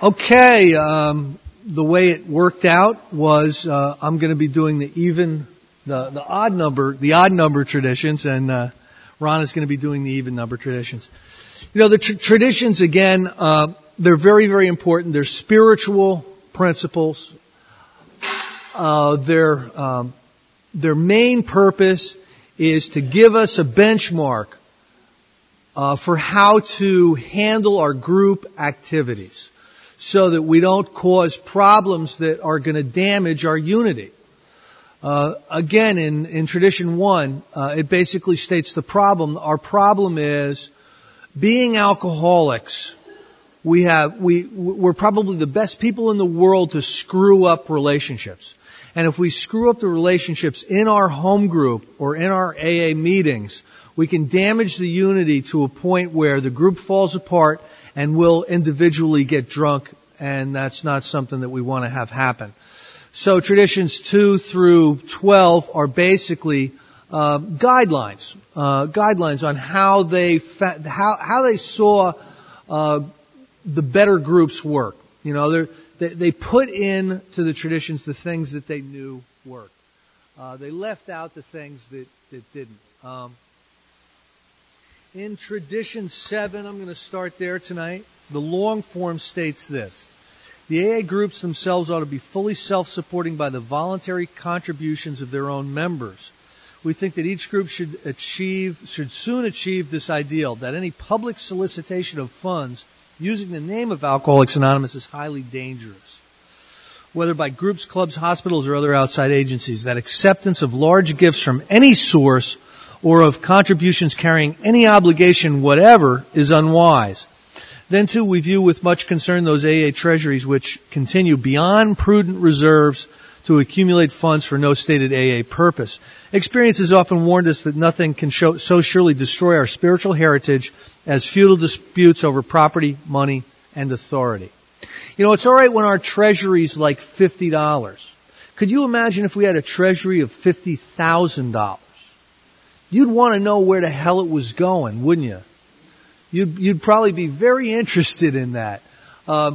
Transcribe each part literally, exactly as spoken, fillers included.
Okay, um, the way it worked out was uh, I'm going to be doing the even, the, the odd number, the odd number traditions, and uh, Ron is going to be doing the even number traditions. You know, the tr- traditions again, uh, they're very, very important. They're spiritual principles. Uh, their um, their main purpose is to give us a benchmark uh, for how to handle our group activities, so that we don't cause problems that are going to damage our unity. Uh, again, in, in tradition one, uh, it basically states the problem. Our problem is being alcoholics. We have, we, we're probably the best people in the world to screw up relationships. And if we screw up the relationships in our home group or in our A A meetings, we can damage the unity to a point where the group falls apart and we'll individually get drunk, and that's not something that we want to have happen. So traditions two through twelve are basically uh, guidelines, uh, guidelines on how they fa- how how they saw uh, the better groups work. You know, they they put in to the traditions the things that they knew worked. Uh, they left out the things that that didn't. Um, In tradition seven, I'm going to start there tonight. The long form states this: the A A groups themselves ought to be fully self-supporting by the voluntary contributions of their own members. We think that each group should achieve, should soon achieve this ideal, that any public solicitation of funds using the name of Alcoholics Anonymous is highly dangerous. Whether by groups, clubs, hospitals, or other outside agencies, that acceptance of large gifts from any source or of contributions carrying any obligation whatever is unwise. Then too, we view with much concern those A A treasuries which continue beyond prudent reserves to accumulate funds for no stated A A purpose. Experience has often warned us that nothing can show, so surely destroy our spiritual heritage as feudal disputes over property, money, and authority. You know, it's all right when our treasury is like fifty dollars. Could you imagine if we had a treasury of fifty thousand dollars? You'd want to know where the hell it was going, wouldn't you? You'd, you'd probably be very interested in that. Um,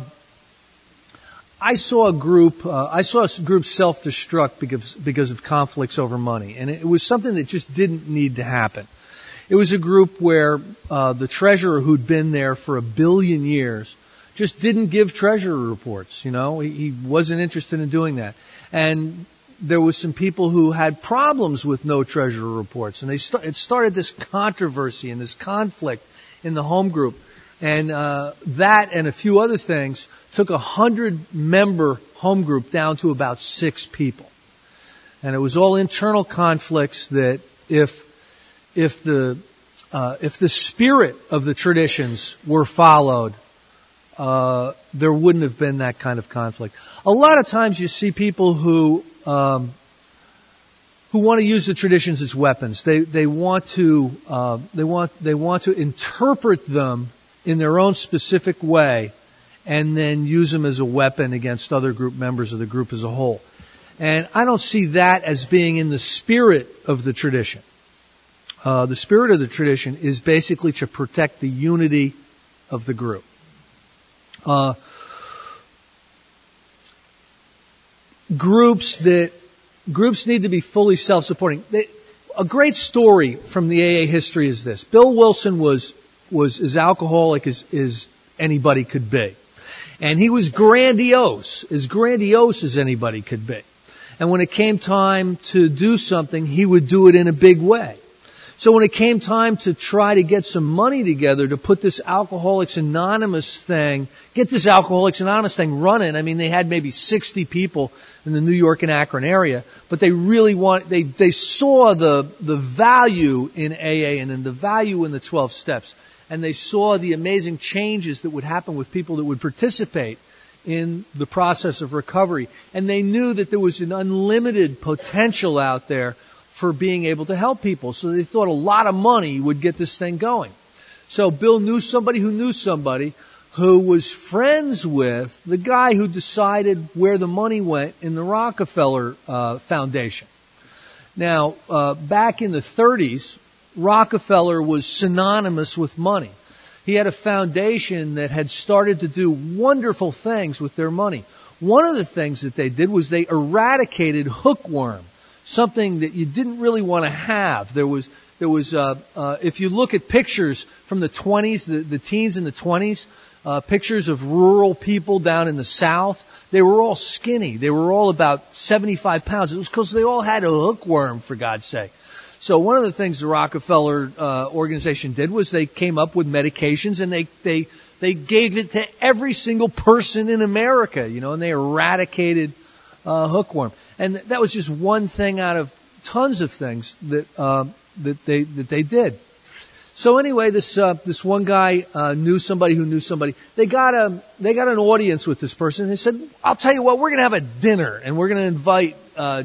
I saw a group, uh, I saw a group self-destruct because, because of conflicts over money. And it was something that just didn't need to happen. It was a group where, uh, the treasurer who'd been there for a billion years just didn't give treasurer reports, you know. He, he wasn't interested in doing that. And there was some people who had problems with no treasurer reports, and they st- it started this controversy and this conflict in the home group. And uh, that and a few other things took a hundred-member home group down to about six people. And it was all internal conflicts that if if the uh, if the spirit of the traditions were followed, uh, there wouldn't have been that kind of conflict. A lot of times you see people who um, who want to use the traditions as weapons. They they want to uh, they want they want to interpret them in their own specific way, and then use them as a weapon against other group members of the group as a whole. And I don't see that as being in the spirit of the tradition. Uh, the spirit of the tradition is basically to protect the unity of the group. Uh, groups that groups need to be fully self-supporting. They, a great story from the A A history is this: Bill Wilson was was as alcoholic as, as anybody could be, and he was grandiose, as grandiose as anybody could be. And when it came time to do something, he would do it in a big way. So when it came time to try to get some money together to put this Alcoholics Anonymous thing, get this Alcoholics Anonymous thing running, I mean, they had maybe sixty people in the New York and Akron area, but they really want, they, they saw the, the value in A A and in the value in the twelve steps. And they saw the amazing changes that would happen with people that would participate in the process of recovery. And they knew that there was an unlimited potential out there for being able to help people. So they thought a lot of money would get this thing going. So Bill knew somebody who knew somebody who was friends with the guy who decided where the money went in the Rockefeller uh, Foundation. Now, uh, back in the thirties, Rockefeller was synonymous with money. he had a foundation that had started to do wonderful things with their money. One of the things that they did was they eradicated hookworm, something that you didn't really want to have. There was, there was, uh, uh, if you look at pictures from the twenties, the, the teens in the twenties, uh, pictures of rural people down in the South, they were all skinny. They were all about seventy-five pounds. It was because they all had a hookworm, for God's sake. So one of the things the Rockefeller uh, organization did was they came up with medications, and they they they gave it to every single person in America, you know, and they eradicated uh, hookworm. And that was just one thing out of tons of things that uh, that they that they did. So anyway, this uh, this one guy uh, knew somebody who knew somebody. They got a they got an audience with this person. They said, "I'll tell you what, we're going to have a dinner, and we're going to invite uh,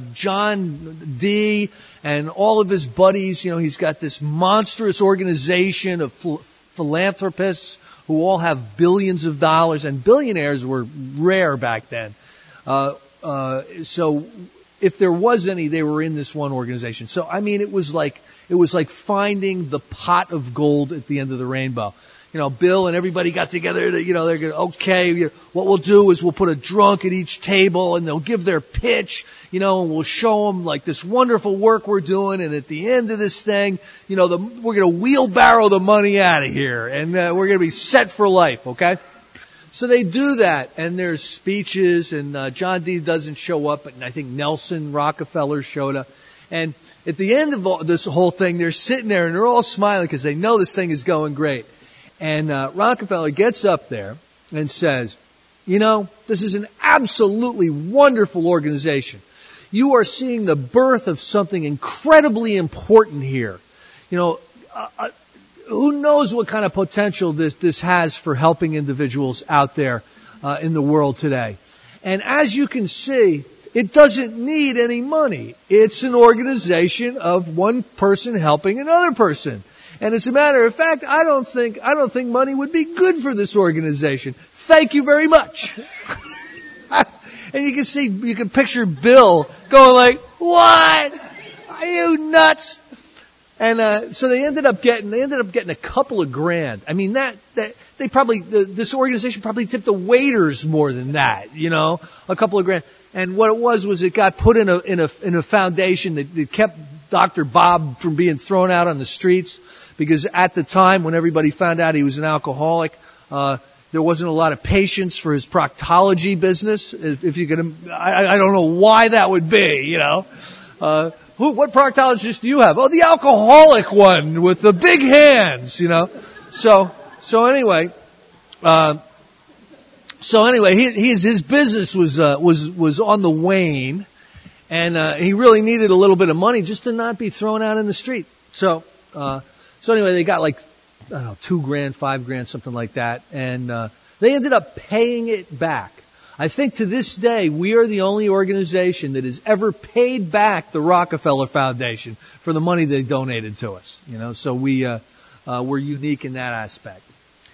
John D. and all of his buddies. You know, he's got this monstrous organization of ph- philanthropists who all have billions of dollars, and billionaires were rare back then. Uh, uh, so." If there was any, they were in this one organization. So, I mean, it was like, it was like finding the pot of gold at the end of the rainbow. You know, Bill and everybody got together to, you know, they're going to, okay, you know, what we'll do is we'll put a drunk at each table and they'll give their pitch, you know, and we'll show them like this wonderful work we're doing. And at the end of this thing, you know, the, we're going to wheelbarrow the money out of here and uh, we're going to be set for life, okay? So they do that, and there's speeches, and uh, John D. doesn't show up, but I think Nelson Rockefeller showed up. And at the end of all, this whole thing, they're sitting there, and they're all smiling because they know this thing is going great. And uh, Rockefeller gets up there and says, you know, this is an absolutely wonderful organization. You are seeing the birth of something incredibly important here. You know, uh, who knows what kind of potential this, this has for helping individuals out there uh, in the world today. And as you can see, it doesn't need any money. It's an organization of one person helping another person. And as a matter of fact, I don't think, I don't think money would be good for this organization. Thank you very much. And you can see, you can picture Bill going like, what? Are you nuts? And uh so they ended up getting they ended up getting a couple of grand. I mean that that they probably the, this organization probably tipped the waiters more than that, you know, a couple of grand. And what it was was it got put in a in a in a foundation that, that kept Doctor Bob from being thrown out on the streets, because at the time when everybody found out he was an alcoholic, uh there wasn't a lot of patience for his proctology business. If, if you could, I, I don't know why that would be, you know. Uh Who, what proctologist do you have? Oh, the alcoholic one with the big hands, you know. So, so anyway, uh, so anyway, he, his, his business was, uh, was, was on the wane, and, uh, he really needed a little bit of money just to not be thrown out in the street. So, uh, so anyway, they got like, I don't know, two grand, five grand, something like that, and, uh, they ended up paying it back. I think to this day, we are the only organization that has ever paid back the Rockefeller Foundation for the money they donated to us. You know, so we, uh, uh, we're unique in that aspect.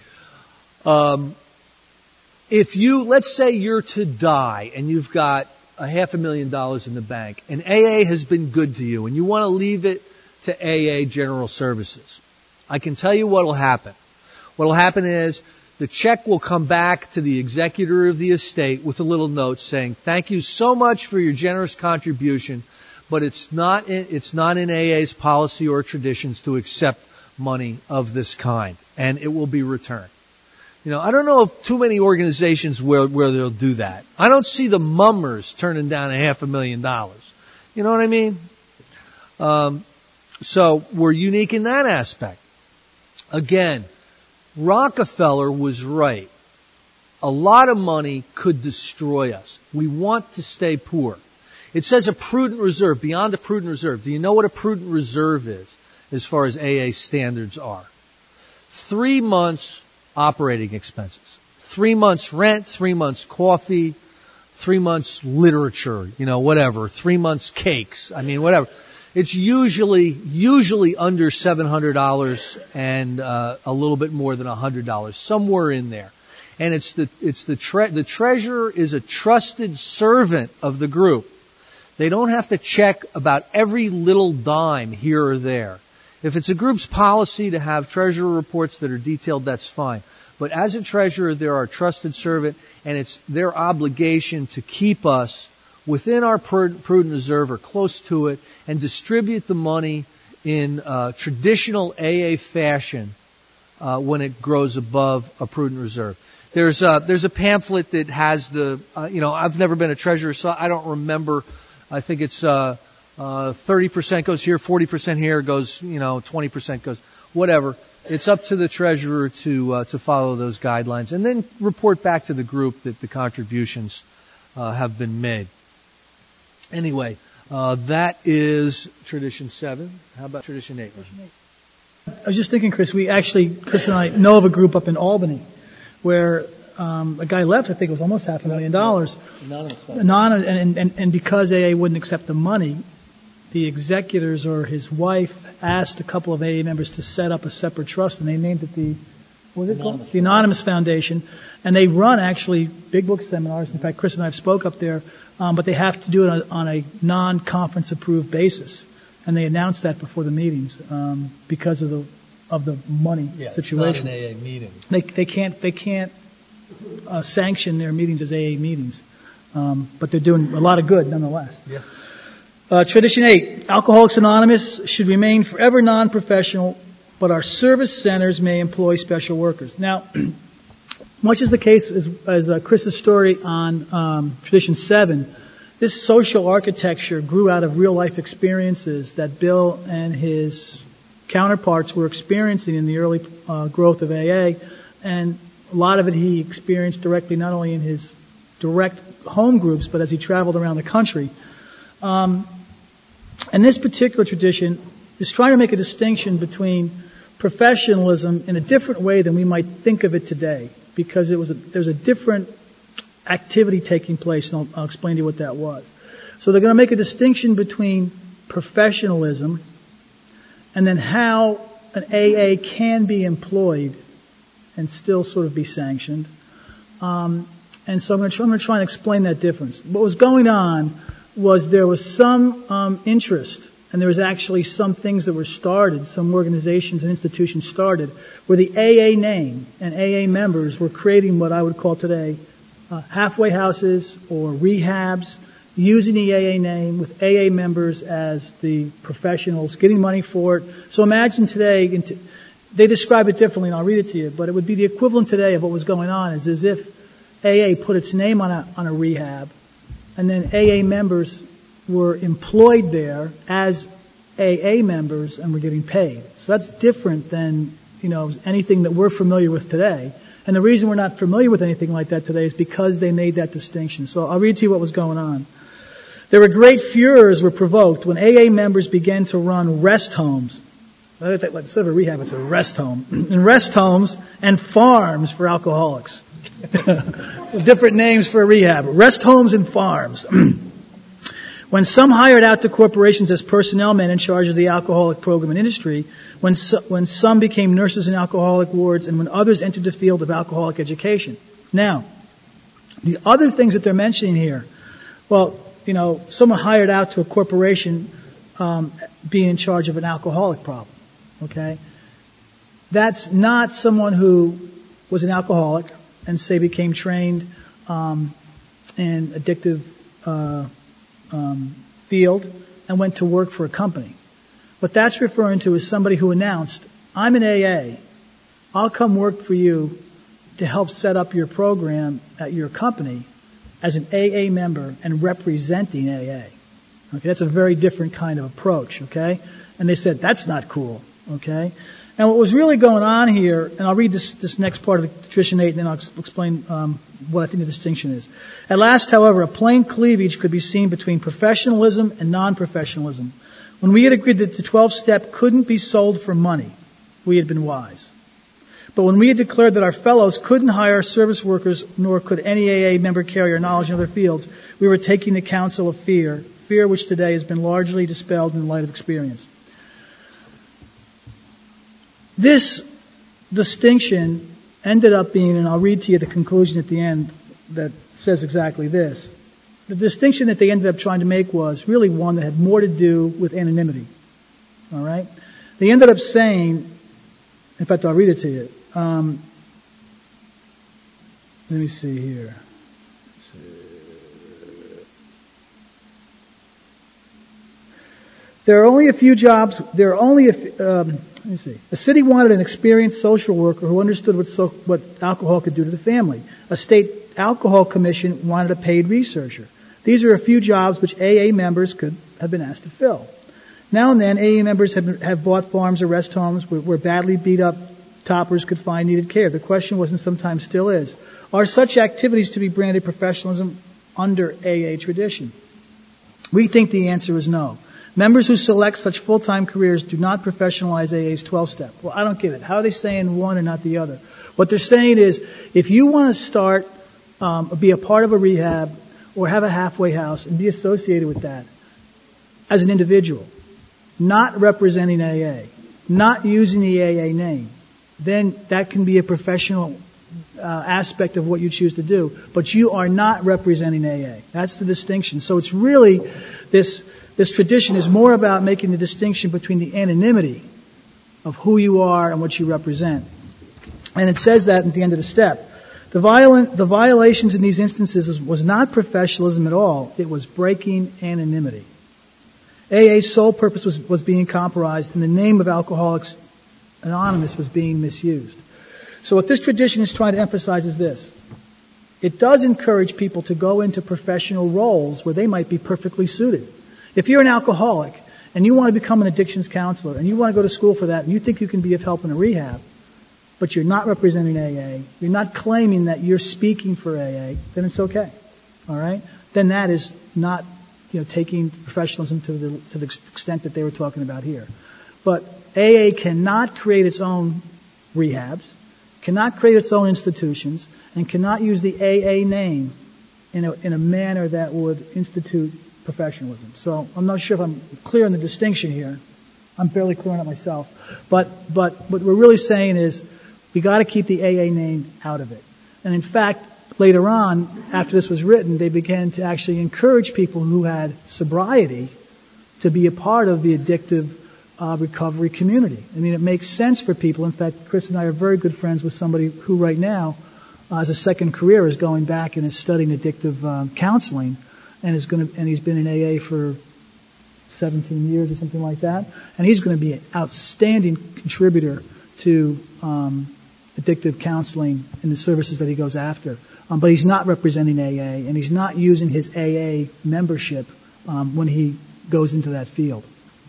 Um, if you, let's say you're to die and you've got a half a million dollars in the bank, and A A has been good to you, and you want to leave it to A A General Services, I can tell you what will happen. What will happen is, the check will come back to the executor of the estate with a little note saying, thank you so much for your generous contribution, but it's not in, it's not in A A's policy or traditions to accept money of this kind, and it will be returned. You know, I don't know of too many organizations where, where they'll do that. I don't see the mummers turning down a half a million dollars. You know what I mean? Um, so we're unique in that aspect. Again, Rockefeller was right. A lot of money could destroy us. We want to stay poor. It says a prudent reserve, beyond a prudent reserve. Do you know what a prudent reserve is as far as A A standards are? Three months operating expenses. Three months rent, three months coffee, three months literature, you know, whatever. Three months cakes. I mean, whatever. It's usually, usually under seven hundred dollars and, uh, a little bit more than one hundred dollars, somewhere in there. And it's the, it's the tre- the treasurer is a trusted servant of the group. They don't have to check about every little dime here or there. If it's a group's policy to have treasurer reports that are detailed, that's fine. But as a treasurer, they're our trusted servant, and it's their obligation to keep us within our prudent reserve or close to it and distribute the money in uh, traditional A A fashion uh, when it grows above a prudent reserve. There's a, there's a pamphlet that has the, uh, you know, I've never been a treasurer, so I don't remember. I think it's uh, uh, thirty percent goes here, forty percent here goes, you know, twenty percent goes, whatever. It's up to the treasurer to uh, to follow those guidelines and then report back to the group that the contributions uh, have been made. Anyway, uh, that is tradition seven. How about tradition eight? I was just thinking, Chris, we actually, Chris and I know of a group up in Albany where um, a guy left, I think it was almost half a million dollars. Anonymous. Anonymous, and, and, and because A A wouldn't accept the money, the executors or his wife asked a couple of A A members to set up a separate trust, and they named it the, what was it called? The Anonymous Foundation. And they run actually big book seminars. In fact, Chris and I have spoke up there, um, but they have to do it on, on a non-conference approved basis. And they announced that before the meetings um, because of the of the money yeah, situation. It's not an A A meeting. They they can't they can't uh, sanction their meetings as A A meetings, um, but they're doing a lot of good nonetheless. Yeah. Uh, tradition eight: Alcoholics Anonymous should remain forever non-professional, but our service centers may employ special workers. Now, much as the case as, as uh, Chris's story on um, tradition seven. This social architecture grew out of real-life experiences that Bill and his counterparts were experiencing in the early uh, growth of A A, and a lot of it he experienced directly not only in his direct home groups, but as he traveled around the country. Um, and this particular tradition is trying to make a distinction between professionalism in a different way than we might think of it today, because it was a, there's a different activity taking place, and I'll, I'll explain to you what that was. So they're going to make a distinction between professionalism and then how an A A can be employed and still sort of be sanctioned. Um, and so I'm going, to try, I'm going to try and explain that difference. What was going on was there was some um, interest, and there was actually some things that were started, some organizations and institutions started, where the A A name and A A members were creating what I would call today Uh, halfway houses or rehabs, using the A A name with A A members as the professionals, getting money for it. So imagine today, they describe it differently, and I'll read it to you, but it would be the equivalent today of what was going on, is as if A A put its name on a, on a rehab, and then A A members were employed there as A A members and were getting paid. So that's different than, you know, anything that we're familiar with today. And the reason we're not familiar with anything like that today is because they made that distinction. So I'll read to you what was going on. There were great furors were provoked when A A members began to run rest homes. Instead of a rehab, it's a rest home. And rest homes and farms for alcoholics. Different names for a rehab. Rest homes and farms. When some hired out to corporations as personnel men in charge of the alcoholic program and industry, when so, when some became nurses in alcoholic wards, and when others entered the field of alcoholic education. Now, the other things that they're mentioning here, well, you know, someone hired out to a corporation um, being in charge of an alcoholic problem, okay? That's not someone who was an alcoholic and, say, became trained um, in addictive uh Um, field and went to work for a company. What that's referring to is somebody who announced, I'm an A A. I'll come work for you to help set up your program at your company as an A A member and representing A A. Okay, that's a very different kind of approach, okay? And they said, that's not cool, okay? And what was really going on here, and I'll read this, this next part of tradition eight, and then I'll explain um, what I think the distinction is. At last, however, a plain cleavage could be seen between professionalism and non-professionalism. When we had agreed that the twelve-step couldn't be sold for money, we had been wise. But when we had declared that our fellows couldn't hire service workers, nor could any A A member carry our knowledge in other fields, we were taking the counsel of fear, fear which today has been largely dispelled in the light of experience. This distinction ended up being, and I'll read to you the conclusion at the end that says exactly this. The distinction that they ended up trying to make was really one that had more to do with anonymity. All right? They ended up saying, in fact, I'll read it to you. Um, let me see here. There are only a few jobs. There are only a. Um, let me see. The city wanted an experienced social worker who understood what so, what alcohol could do to the family. A state alcohol commission wanted a paid researcher. These are a few jobs which A A members could have been asked to fill. Now and then, A A members have, been, have bought farms or rest homes where, where badly beat up toppers could find needed care. The question was, and sometimes still is, are such activities to be branded professionalism under A A tradition? We think the answer is no. Members who select such full-time careers do not professionalize A A's twelve-step. Well, I don't get it. How are they saying one and not the other? What they're saying is, if you want to start, um, or be a part of a rehab, or have a halfway house and be associated with that as an individual, not representing A A, not using the A A name, then that can be a professional uh, aspect of what you choose to do. But you are not representing A A. That's the distinction. So it's really this. This tradition is more about making the distinction between the anonymity of who you are and what you represent. And it says that at the end of the step. The, violent, the violations in these instances was not professionalism at all. It was breaking anonymity. A A's sole purpose was, was being compromised, and the name of Alcoholics Anonymous was being misused. So what this tradition is trying to emphasize is this. It does encourage people to go into professional roles where they might be perfectly suited. If you're an alcoholic and you want to become an addictions counselor and you want to go to school for that and you think you can be of help in a rehab, but you're not representing A A, you're not claiming that you're speaking for A A, then it's okay. All right? Then that is not, you know, taking professionalism to the to the extent that they were talking about here. But A A cannot create its own rehabs, cannot create its own institutions, and cannot use the A A name in a in a manner that would institute professionalism. So I'm not sure if I'm clear on the distinction here. I'm barely clear on it myself. But but what we're really saying is we got to keep the A A name out of it. And in fact, later on, after this was written, they began to actually encourage people who had sobriety to be a part of the addictive uh, recovery community. I mean, it makes sense for people. In fact, Chris and I are very good friends with somebody who right now, uh, as a second career, is going back and is studying addictive um, counseling. And is going to, and he's been in A A for seventeen years or something like that. And he's going to be an outstanding contributor to um, addictive counseling and the services that he goes after. Um, but he's not representing A A, and he's not using his A A membership um, when he goes into that field.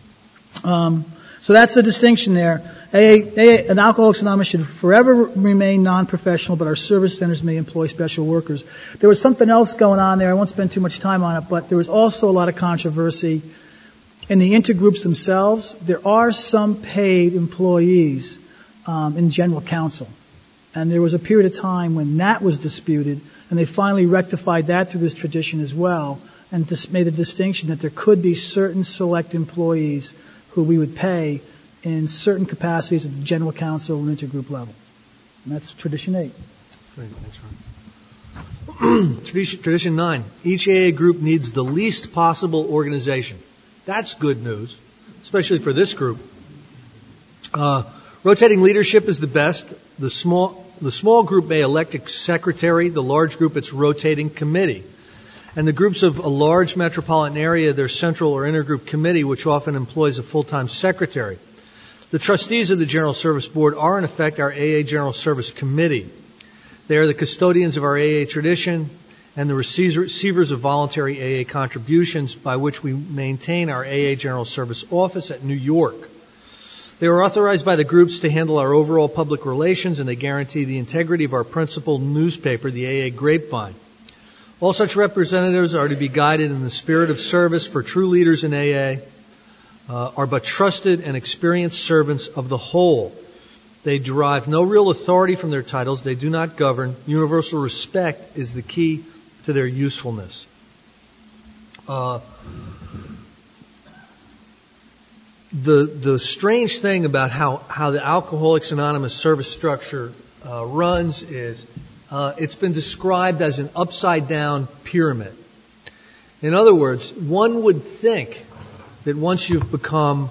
Um, so that's the distinction there. A A, A A, an Alcoholics Anonymous should forever remain non-professional, but our service centers may employ special workers. There was something else going on there. I won't spend too much time on it, but there was also a lot of controversy in the intergroups themselves. There are some paid employees um, in general counsel, and there was a period of time when that was disputed, and they finally rectified that through this tradition as well, and just made a distinction that there could be certain select employees who we would pay in certain capacities at the general counsel and intergroup level. And that's tradition eight. Great, thanks, Ron. tradition, tradition nine. Each A A group needs the least possible organization. That's good news, especially for this group. Uh, rotating leadership is the best. The small, the small group may elect a secretary. The large group, its rotating committee. And the groups of a large metropolitan area, their central or intergroup committee, which often employs a full-time secretary. The trustees of the General Service Board are, in effect, our A A General Service Committee. They are the custodians of our A A tradition and the receivers of voluntary A A contributions by which we maintain our A A General Service Office at New York. They are authorized by the groups to handle our overall public relations, and they guarantee the integrity of our principal newspaper, the A A Grapevine. All such representatives are to be guided in the spirit of service, for true leaders in A A Uh, are but trusted and experienced servants of the whole. They derive no real authority from their titles. They do not govern. Universal respect is the key to their usefulness. Uh, the the strange thing about how, how the Alcoholics Anonymous service structure uh, runs is uh, it's been described as an upside-down pyramid. In other words, one would think that once you've become,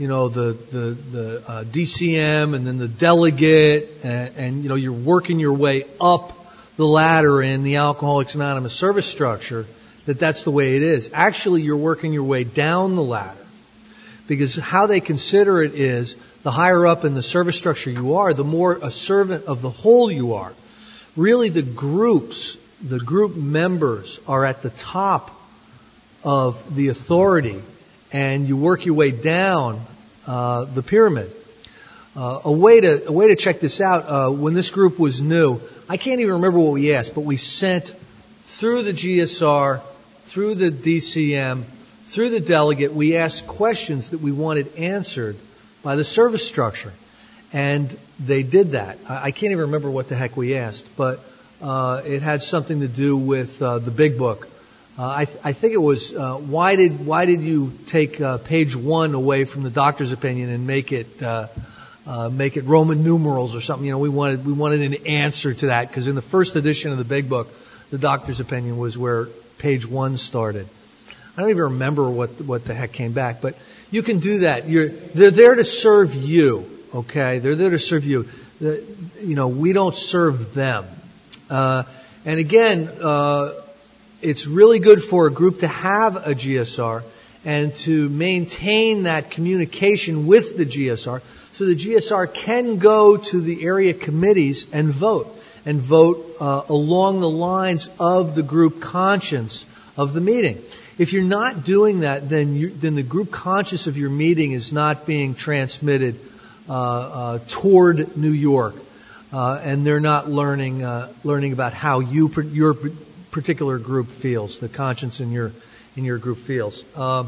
you know, the the the uh, D C M and then the delegate, and, and you know, you're working your way up the ladder in the Alcoholics Anonymous service structure, that that's the way it is. Actually, you're working your way down the ladder, because how they consider it is, the higher up in the service structure you are, the more a servant of the whole you are. Really, the groups, the group members are at the top of the authority, and you work your way down uh, the pyramid. Uh, a way to a way to check this out. Uh, when this group was new, I can't even remember what we asked, but we sent through the G S R, through the D C M, through the delegate, we asked questions that we wanted answered by the service structure, and they did that. I, I can't even remember what the heck we asked, but uh, it had something to do with uh, the Big Book. Uh, I, th- I think it was uh, why did why did you take uh, page one away from the doctor's opinion and make it uh, uh, make it Roman numerals or something? You know, we wanted we wanted an answer to that, because in the first edition of the Big Book, the doctor's opinion was where page one started. I don't even remember what what the heck came back, but you can do that. You're they're there to serve you, okay? They're there to serve you. The, you know, we don't serve them. Uh, and again. Uh, It's really good for a group to have a G S R and to maintain that communication with the G S R, so the G S R can go to the area committees and vote, and vote uh, along the lines of the group conscience of the meeting. If you're not doing that, then you, then the group conscience of your meeting is not being transmitted uh, uh, toward New York, uh, and they're not learning uh, learning about how you your particular group feels, the conscience in your in your group feels. Um,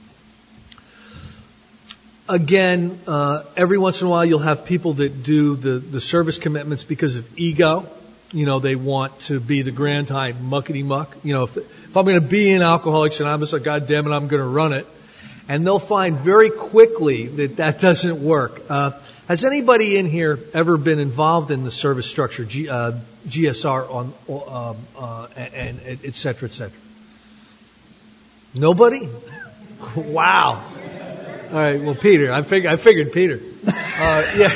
again, uh, every once in a while you'll have people that do the, the service commitments because of ego. You know, they want to be the grand high muckety muck. You know, if, if I'm going to be in Alcoholics Anonymous, like, God damn it, I'm going to run it. And they'll find very quickly that that doesn't work. Uh, has anybody in here ever been involved in the service structure, G, uh, G S R, on, uh, uh, and, and et cetera, et cetera? Nobody? Wow. All right. Well, Peter, I figured, I figured Peter. Uh, yeah.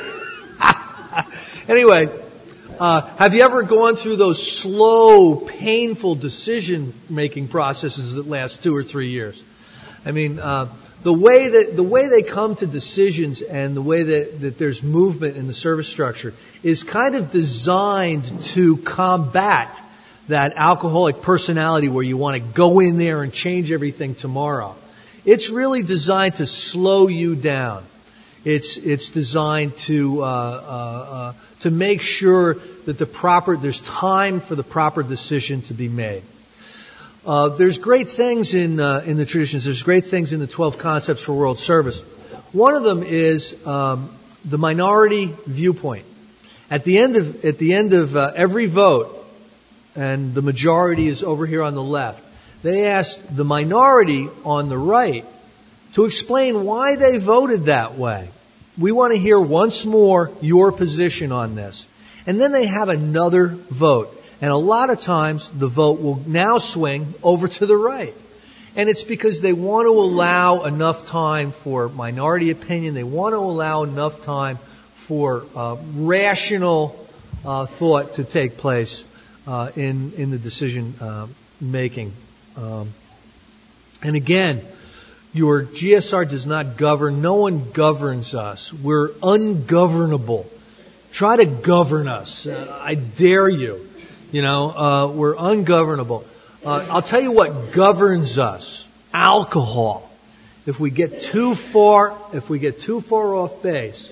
Anyway, uh, have you ever gone through those slow, painful decision-making processes that last two or three years? I mean, uh, the way that the way they come to decisions and the way that, that there's movement in the service structure is kind of designed to combat that alcoholic personality where you want to go in there and change everything tomorrow. It's really designed to slow you down. It's it's designed to uh, uh, uh, to make sure that the proper there's time for the proper decision to be made. Uh, there's great things in uh, in the traditions. There's great things in the twelve Concepts for World Service. One of them is um, the minority viewpoint. At the end of at the end of uh, every vote, and the majority is over here on the left, they asked the minority on the right to explain why they voted that way. We want to hear once more your position on this. And then they have another vote. And a lot of times the vote will now swing over to the right. And it's because they want to allow enough time for minority opinion. They want to allow enough time for uh, rational uh, thought to take place uh, in in the decision uh, making. Um, and again, your G S R does not govern. No one governs us. We're ungovernable. Try to govern us. Uh, I dare you. You know, uh, we're ungovernable. Uh, I'll tell you what governs us. Alcohol. If we get too far, if we get too far off base,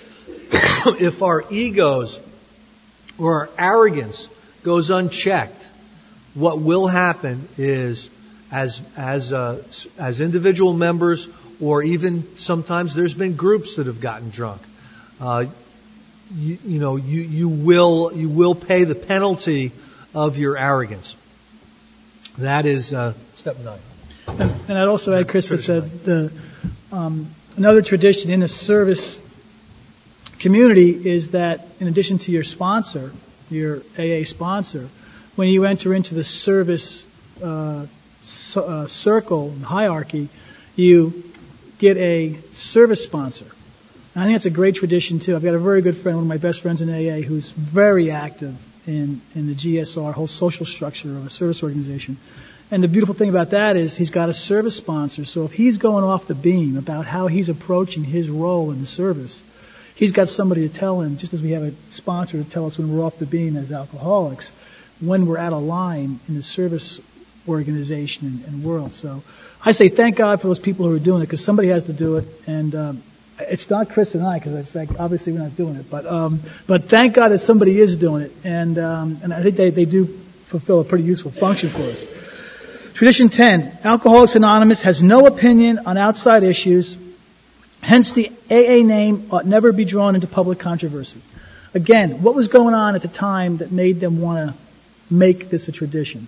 if our egos or our arrogance goes unchecked, what will happen is, as as uh, as individual members, or even sometimes there's been groups that have gotten drunk. Uh, You, you know, you, you will you will pay the penalty of your arrogance. That is uh, step nine. And, and I'd also add, Chris, that the, the um, another tradition in the service community is that in addition to your sponsor, your A A sponsor, when you enter into the service uh, uh, circle and hierarchy, you get a service sponsor. And I think that's a great tradition too. I've got a very good friend, one of my best friends in A A, who's very active in, in the G S R, whole social structure of a service organization. And the beautiful thing about that is he's got a service sponsor. So if he's going off the beam about how he's approaching his role in the service, he's got somebody to tell him, just as we have a sponsor to tell us when we're off the beam as alcoholics, when we're out of line in the service organization and, and world. So I say thank God for those people who are doing it, because somebody has to do it. And um, it's not Chris and I, because it's like obviously we're not doing it. But um, but thank God that somebody is doing it, and um, and I think they, they do fulfill a pretty useful function for us. Tradition ten, Alcoholics Anonymous has no opinion on outside issues. Hence, the A A name ought never be drawn into public controversy. Again, what was going on at the time that made them want to make this a tradition?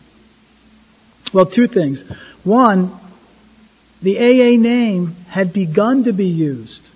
Well, two things. One, the A A name had begun to be used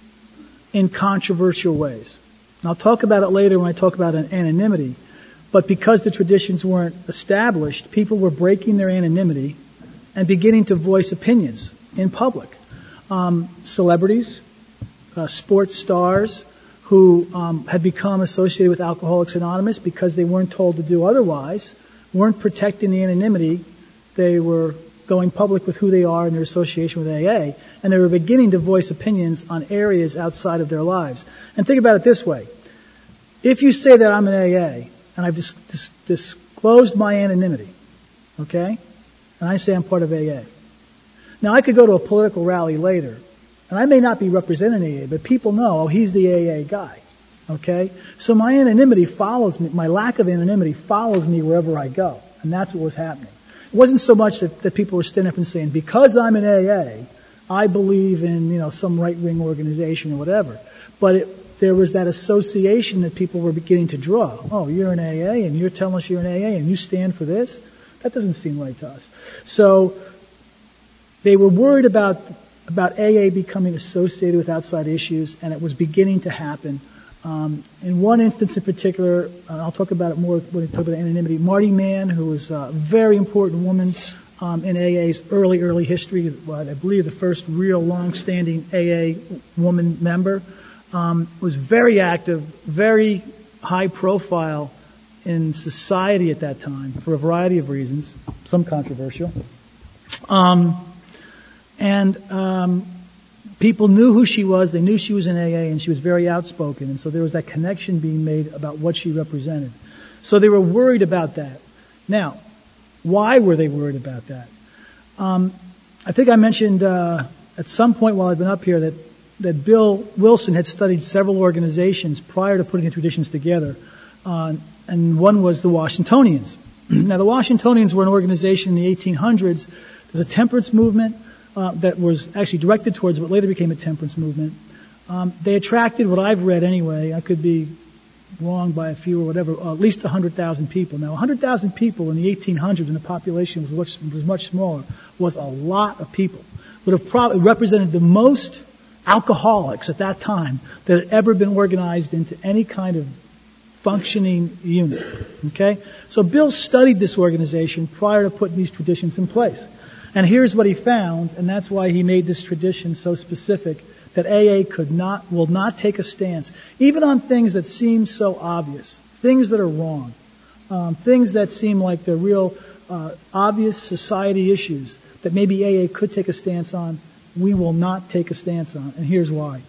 in controversial ways. And I'll talk about it later when I talk about an anonymity. But because the traditions weren't established, people were breaking their anonymity and beginning to voice opinions in public. Um, celebrities, uh, sports stars who um, had become associated with Alcoholics Anonymous because they weren't told to do otherwise, weren't protecting the anonymity. They were going public with who they are in their association with A A, and they were beginning to voice opinions on areas outside of their lives. And think about it this way. If you say that I'm an A A, and I've dis- dis- disclosed my anonymity, okay, and I say I'm part of A A. Now, I could go to a political rally later, and I may not be representing A A, but people know, oh, he's the A A guy, okay? So my anonymity follows me, my lack of anonymity follows me wherever I go, and that's what was happening. It wasn't so much that, that people were standing up and saying, because I'm an A A, I believe in, you know, some right-wing organization or whatever, but it, there was that association that people were beginning to draw. Oh, you're an A A, and you're telling us you're an A A, and you stand for this? That doesn't seem right to us. So they were worried about about A A becoming associated with outside issues, and it was beginning to happen. Um, in one instance in particular, uh, I'll talk about it more when we talk about anonymity, Marty Mann, who was a very important woman um, in A A's early, early history, well, I believe the first real long-standing A A woman member, Um, was very active, very high profile in society at that time for a variety of reasons, some controversial. Um, and um, people knew who she was. They knew she was in A A, and she was very outspoken. And so there was that connection being made about what she represented. So they were worried about that. Now, why were they worried about that? Um, I think I mentioned uh, at some point while I've been up here that that Bill Wilson had studied several organizations prior to putting the traditions together, uh, and one was the Washingtonians. Now, the Washingtonians were an organization in the eighteen hundreds. There's a temperance movement uh, that was actually directed towards what later became a temperance movement. Um, they attracted, what I've read anyway, I could be wrong by a few or whatever, uh, at least one hundred thousand people. Now, one hundred thousand people in the eighteen hundreds, when the population was much, was much smaller, was a lot of people. Would have probably represented the most alcoholics at that time that had ever been organized into any kind of functioning unit. Okay? So Bill studied this organization prior to putting these traditions in place. And here's what he found, and that's why he made this tradition so specific, that A A could not, will not take a stance, even on things that seem so obvious, things that are wrong, um, things that seem like they're real uh, obvious society issues that maybe A A could take a stance on. We will not take a stance on, and here's why.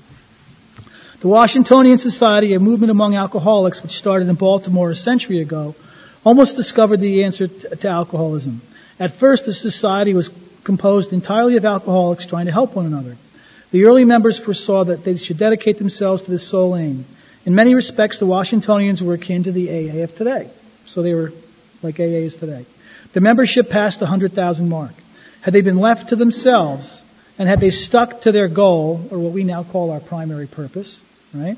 The Washingtonian Society, a movement among alcoholics which started in Baltimore a century ago, almost discovered the answer to, to alcoholism. At first, the society was composed entirely of alcoholics trying to help one another. The early members foresaw that they should dedicate themselves to this sole aim. In many respects, the Washingtonians were akin to the A A of today. So they were like A A is today. The membership passed the one hundred thousand mark. Had they been left to themselves, and had they stuck to their goal, or what we now call our primary purpose, right,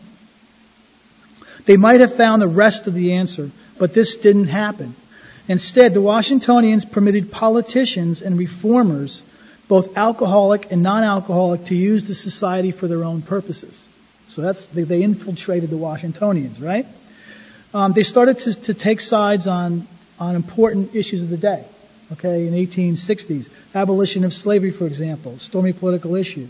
they might have found the rest of the answer, but this didn't happen. Instead, the Washingtonians permitted politicians and reformers, both alcoholic and non-alcoholic, to use the society for their own purposes. So that's they, they infiltrated the Washingtonians, right? Um, they started to, to take sides on on important issues of the day. Okay, in the eighteen sixties, abolition of slavery, for example, stormy political issue.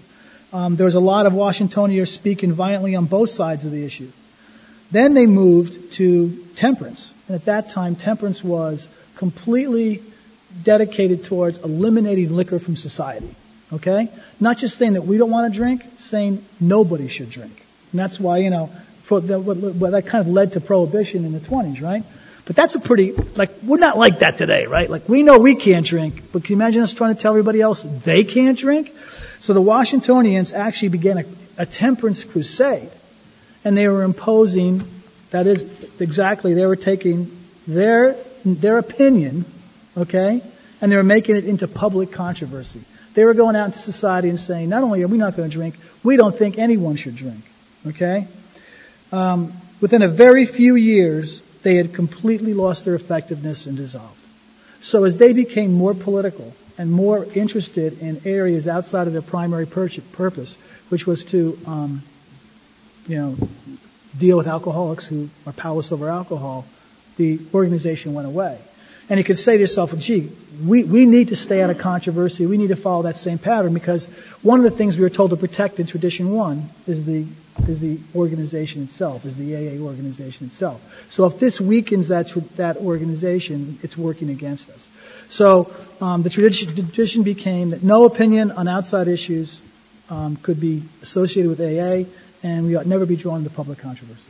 Um, there was a lot of Washingtonians speaking violently on both sides of the issue. Then they moved to temperance. And at that time, temperance was completely dedicated towards eliminating liquor from society. Okay? Not just saying that we don't want to drink, saying nobody should drink. And that's why, you know, pro- that, what, what, that kind of led to prohibition in the twenties, right? But that's a pretty, like, we're not like that today, right? Like, we know we can't drink, but can you imagine us trying to tell everybody else they can't drink? So the Washingtonians actually began a, a temperance crusade. And they were imposing, that is, exactly, they were taking their, their opinion, okay, and they were making it into public controversy. They were going out into society and saying, not only are we not going to drink, we don't think anyone should drink, okay? Um, within a very few years, they had completely lost their effectiveness and dissolved. So as they became more political and more interested in areas outside of their primary purpose, which was to, um, you know, deal with alcoholics who are powerless over alcohol, the organization went away. And you could say to yourself, well, gee, we, we need to stay out of controversy. We need to follow that same pattern, because one of the things we were told to protect in Tradition One is the is the organization itself, is the A A organization itself. So if this weakens that that organization, it's working against us. So um, the tradition, tradition became that no opinion on outside issues um, could be associated with A A, and we ought never be drawn into public controversy.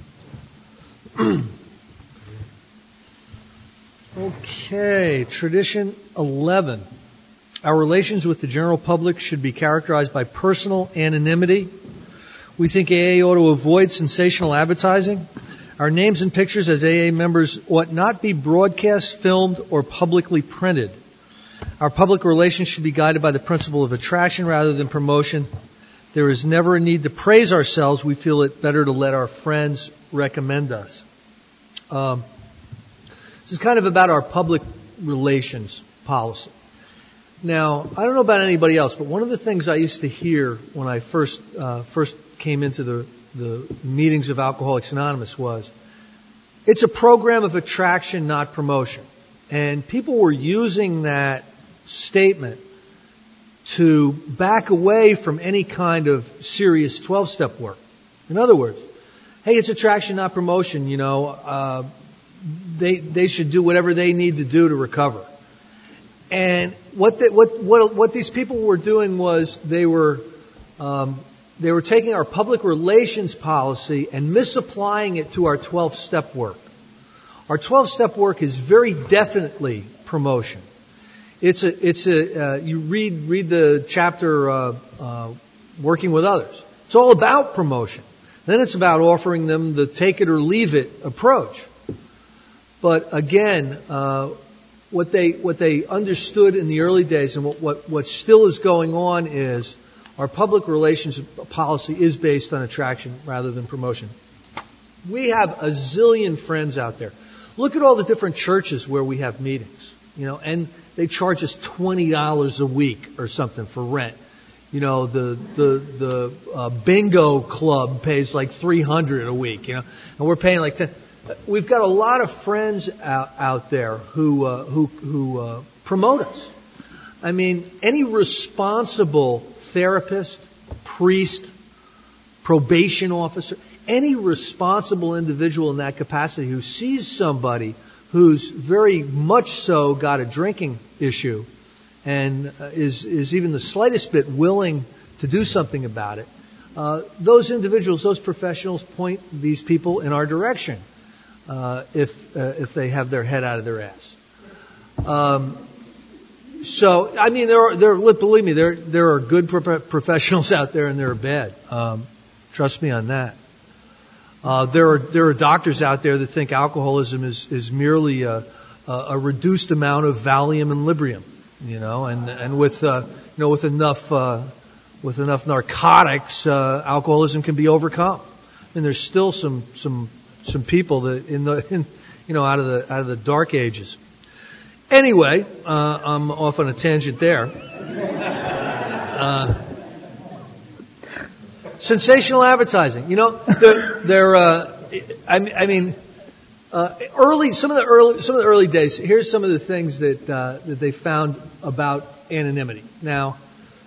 Okay, Tradition eleven. Our relations with the general public should be characterized by personal anonymity. We think A A ought to avoid sensational advertising. Our names and pictures as A A members ought not be broadcast, filmed, or publicly printed. Our public relations should be guided by the principle of attraction rather than promotion. There is never a need to praise ourselves. We feel it better to let our friends recommend us. Um, this is kind of about our public relations policy. Now, I don't know about anybody else, but one of the things I used to hear when I first uh, first came into the, the meetings of Alcoholics Anonymous was, it's a program of attraction, not promotion. And people were using that statement to back away from any kind of serious twelve-step work. In other words, hey, it's attraction, not promotion, you know, uh, they they should do whatever they need to do to recover. And what the, what what what these people were doing was they were um, they were taking our public relations policy and misapplying it to our twelve-step work. Our twelve-step work is very definitely promotion. It's a it's a uh, you read read the chapter uh, uh, working with others. It's all about promotion. Then it's about offering them the take it or leave it approach. But again, uh, what they what they understood in the early days, and what, what what still is going on, is our public relations policy is based on attraction rather than promotion. We have a zillion friends out there. Look at all the different churches where we have meetings, you know, and they charge us twenty dollars a week or something for rent. You know, the the the uh, bingo club pays like three hundred dollars a week, you know, and we're paying like ten. We've got a lot of friends out, out there who uh, who who uh, promote us. I mean, any responsible therapist, priest, probation officer, any responsible individual in that capacity who sees somebody who's very much so got a drinking issue and uh, is is even the slightest bit willing to do something about it, uh, those individuals, those professionals point these people in our direction. Uh, if uh, if they have their head out of their ass. Um, so I mean, there are there believe me, there there are good pro- professionals out there, and there are bad. Um, trust me on that. Uh, there are there are doctors out there that think alcoholism is is merely a, a reduced amount of Valium and Librium, you know, and and with uh, you know with enough uh, with enough narcotics, uh, alcoholism can be overcome. And there's still some some. Some people that in the, in, you know, out of the out of the dark ages. Anyway, uh, I'm off on a tangent there. Uh, sensational advertising, you know, they're, they're uh, I, I mean, uh, early some of the early some of the early days. Here's some of the things that uh, that they found about anonymity. Now,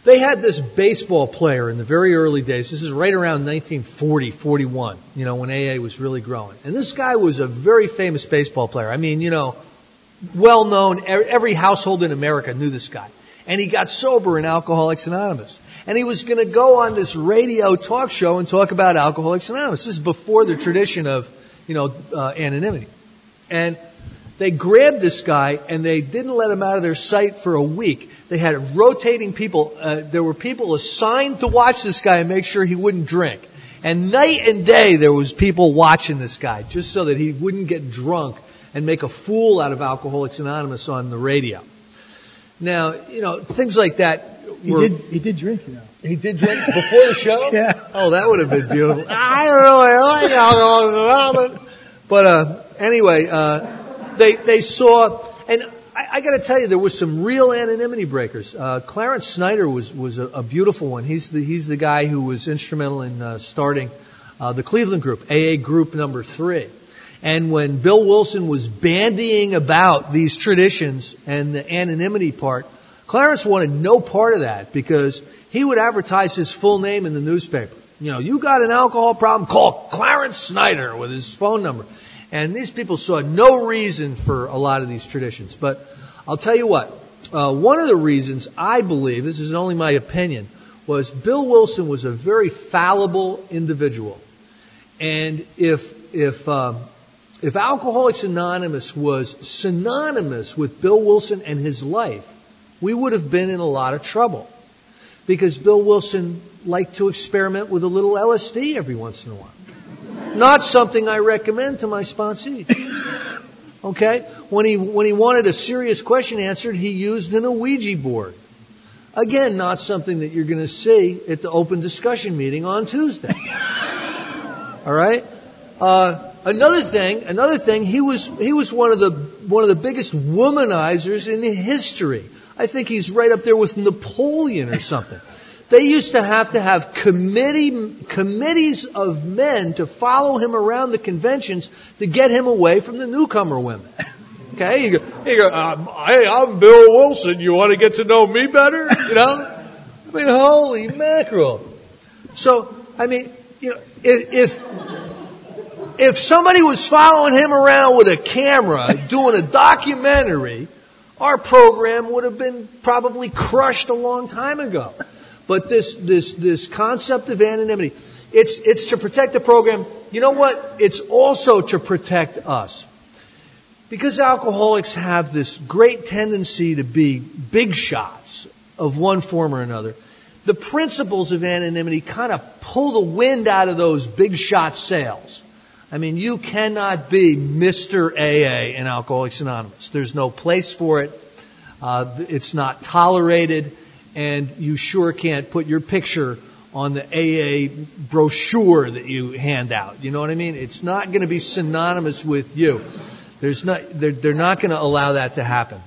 They had this baseball player in the very early days. This is right around nineteen forty, forty-one, you know, when A A was really growing. And this guy was a very famous baseball player. I mean, you know, well known. Every household in America knew this guy. And he got sober in Alcoholics Anonymous. And he was going to go on this radio talk show and talk about Alcoholics Anonymous. This is before the tradition of, you know, uh, anonymity. And they grabbed this guy and they didn't let him out of their sight for a week. They had rotating people. Uh, there were people assigned to watch this guy and make sure he wouldn't drink. And night and day there was people watching this guy just so that he wouldn't get drunk and make a fool out of Alcoholics Anonymous on the radio. Now, you know, things like that were... He did, he did drink, you know. He did drink before the show? Yeah. Oh, that would have been beautiful. I don't really like Alcoholics Anonymous. But, uh, anyway, uh, they, they saw, and I, I gotta tell you, there was some real anonymity breakers. Uh, Clarence Snyder was, was a, a beautiful one. He's the, he's the guy who was instrumental in, uh, starting, uh, the Cleveland group, A A group number three. And when Bill Wilson was bandying about these traditions and the anonymity part, Clarence wanted no part of that because he would advertise his full name in the newspaper. You know, you got an alcohol problem, call Clarence Snyder with his phone number. And these people saw no reason for a lot of these traditions. But I'll tell you what, uh, one of the reasons I believe, this is only my opinion, was Bill Wilson was a very fallible individual. And if, if, um, If Alcoholics Anonymous was synonymous with Bill Wilson and his life, we would have been in a lot of trouble. Because Bill Wilson liked to experiment with a little L S D every once in a while. Not something I recommend to my sponsees. Okay? When he, when he wanted a serious question answered, he used an Ouija board. Again, not something that you're going to see at the open discussion meeting on Tuesday. All right? Uh, Another thing, another thing, he was, he was one of the, one of the biggest womanizers in history. I think he's right up there with Napoleon or something. They used to have to have committee, committees of men to follow him around the conventions to get him away from the newcomer women. Okay? You go, you go um, hey, I'm Bill Wilson. You want to get to know me better? You know? I mean, holy mackerel. So, I mean, you know, if, if If somebody was following him around with a camera doing a documentary, our program would have been probably crushed a long time ago. But this this this concept of anonymity, it's it's to protect the program. You know what? It's also to protect us. Because alcoholics have this great tendency to be big shots of one form or another, the principles of anonymity kind of pull the wind out of those big shot sails. I mean, you cannot be Mister A A in Alcoholics Anonymous. There's no place for it. Uh, it's not tolerated, and you sure can't put your picture on the A A brochure that you hand out. You know what I mean? It's not going to be synonymous with you. There's not. They're, they're not going to allow that to happen.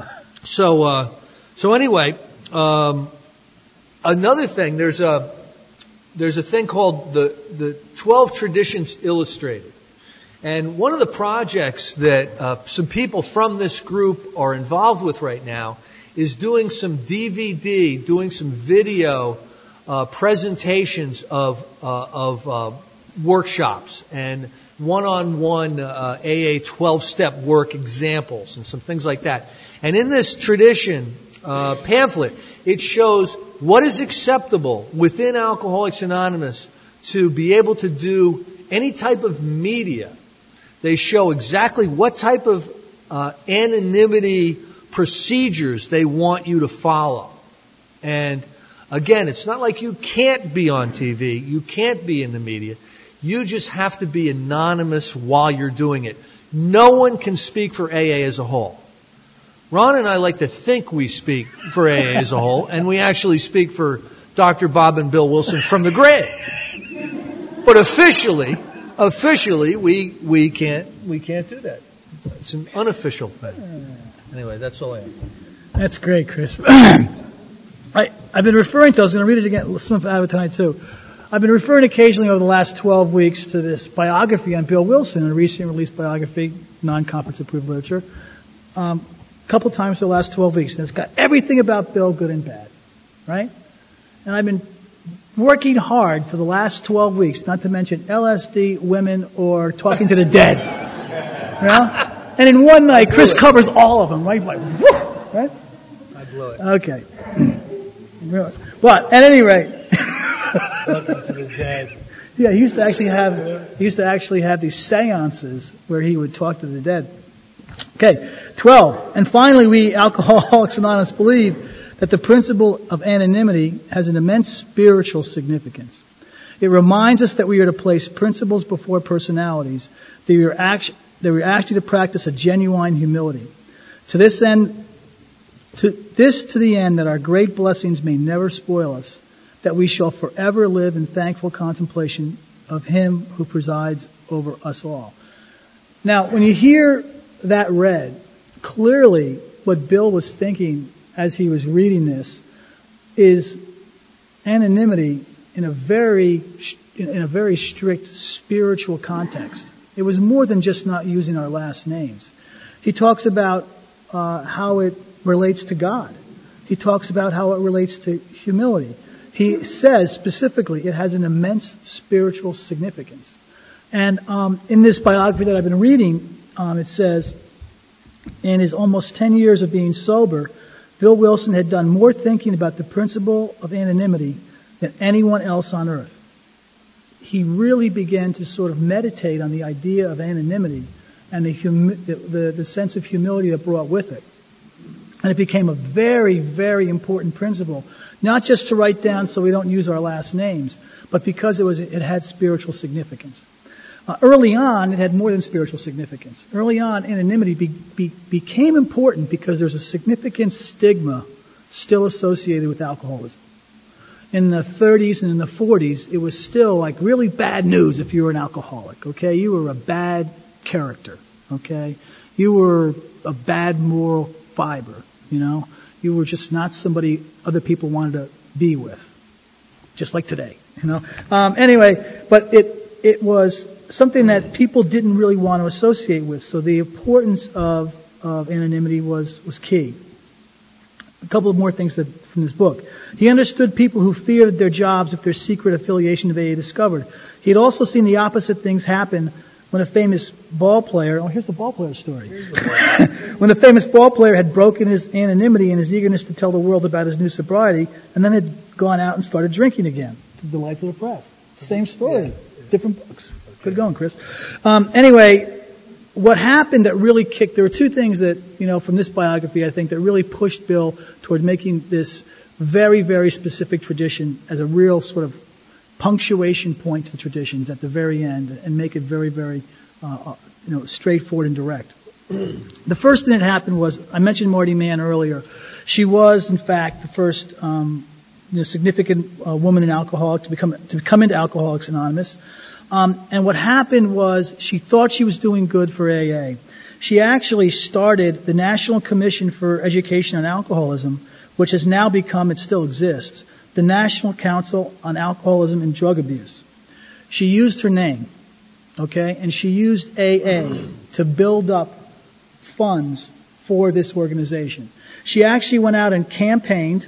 So, uh, so anyway, um, another thing. There's a. There's a thing called the, the twelve Traditions Illustrated. And one of the projects that uh, some people from this group are involved with right now is doing some D V D, doing some video uh, presentations of, uh, of uh, workshops and one-on-one uh, A A twelve-step work examples and some things like that. And in this tradition uh, pamphlet, it shows what is acceptable within Alcoholics Anonymous to be able to do any type of media. They show exactly what type of uh, anonymity procedures they want you to follow. And again, it's not like you can't be on T V, you can't be in the media. You just have to be anonymous while you're doing it. No one can speak for A A as a whole. Ron and I like to think we speak for A A as a whole, and we actually speak for Doctor Bob and Bill Wilson from the grave. But officially, officially, we we can't we can't do that. It's an unofficial thing. Anyway, that's all I have. That's great, Chris. I I've been referring to. I was going to read it again. Some of it tonight too. I've been referring occasionally over the last twelve weeks to this biography on Bill Wilson, a recently released biography, non-conference approved literature. Um, couple times the last twelve weeks. And it's got everything about Bill, good and bad. Right? And I've been working hard for the last twelve weeks, not to mention L S D, women, or talking to the dead. You know? And in one night, Chris it. covers all of them, right? Like, whoo, right? I blew it. Okay. But at any rate, talking to the dead. Yeah, he used to actually have he used to actually have these seances where he would talk to the dead. Okay, twelve. And finally, we Alcoholics Anonymous believe that the principle of anonymity has an immense spiritual significance. It reminds us that we are to place principles before personalities, that we are actually, that we are actually to practice a genuine humility. To this end, to this to the end that our great blessings may never spoil us, that we shall forever live in thankful contemplation of Him who presides over us all. Now, when you hear that read, clearly what Bill was thinking as he was reading this is anonymity in a very in a very strict spiritual context. It was more than just not using our last names. He talks about uh, how it relates to God. He talks about how it relates to humility. He says specifically it has an immense spiritual significance. And um, in this biography that I've been reading, um, it says, in his almost ten years of being sober, Bill Wilson had done more thinking about the principle of anonymity than anyone else on earth. He really began to sort of meditate on the idea of anonymity and the, humi- the, the, the sense of humility that brought with it. And it became a very, very important principle, not just to write down so we don't use our last names, but because it was it had spiritual significance. Uh, early on, it had more than spiritual significance. Early on, anonymity be, be, became important because there's a significant stigma still associated with alcoholism. In the thirties and in the forties, it was still like really bad news if you were an alcoholic, okay? You were a bad character, okay? You were a bad moral fiber, you know? You were just not somebody other people wanted to be with. Just like today, you know? Um, anyway, but it it was something that people didn't really want to associate with. So the importance of, of anonymity was, was key. A couple of more things that, from this book. He understood people who feared their jobs if their secret affiliation to A A discovered. He had also seen the opposite things happen when a famous ball player, oh, here's the ball player story. When a famous ball player had broken his anonymity and his eagerness to tell the world about his new sobriety, and then had gone out and started drinking again, to the delights of the press. Same story. Yeah. Different books. Good going, Chris. Um, anyway, what happened that really kicked, there were two things that, you know, from this biography, I think, that really pushed Bill toward making this very, very specific tradition as a real sort of punctuation point to the traditions at the very end and make it very, very, uh, you know, straightforward and direct. The first thing that happened was, I mentioned Marty Mann earlier. She was, in fact, the first, um, you know, significant uh, woman in alcoholic to become, to come into Alcoholics Anonymous. Um, and what happened was she thought she was doing good for A A. She actually started the National Commission for Education on Alcoholism, which has now become, it still exists, the National Council on Alcoholism and Drug Abuse. She used her name, okay, and she used A A to build up funds for this organization. She actually went out and campaigned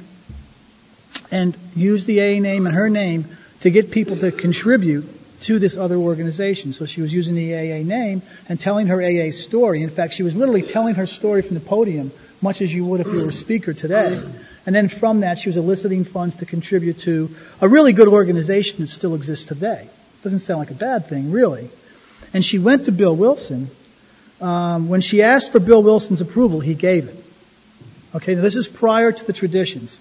and used the A A name and her name to get people to contribute to this other organization. So she was using the A A name and telling her A A story. In fact, she was literally telling her story from the podium, much as you would if you were a speaker today. And then from that, she was eliciting funds to contribute to a really good organization that still exists today. Doesn't sound like a bad thing, really. And she went to Bill Wilson. Um, when she asked for Bill Wilson's approval, he gave it. Okay, now this is prior to the traditions.